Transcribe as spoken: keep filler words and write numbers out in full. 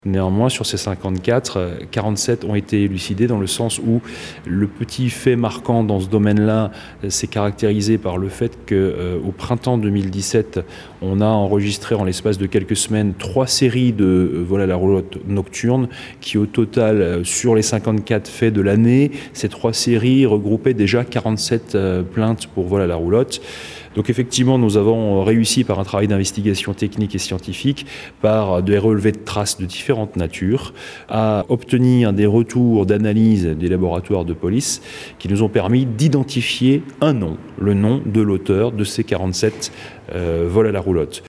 Néanmoins, sur ces cinquante-quatre, quarante-sept ont été élucidés dans le sens où le petit fait marquant dans ce domaine-là s'est caractérisé par le fait qu'au euh, printemps deux mille dix-sept, on a enregistré en l'espace de quelques semaines trois séries de euh, vol à la roulotte nocturne qui au total, euh, sur les cinquante-quatre faits de l'année, ces trois séries regroupaient déjà quarante-sept euh, plaintes pour vol à la roulotte. Donc effectivement, nous avons réussi par un travail d'investigation technique et scientifique, par des relevés de traces de différentes natures, à obtenir des retours d'analyse des laboratoires de police qui nous ont permis d'identifier un nom, le nom de l'auteur de ces quarante-sept euh, vols à la roulotte.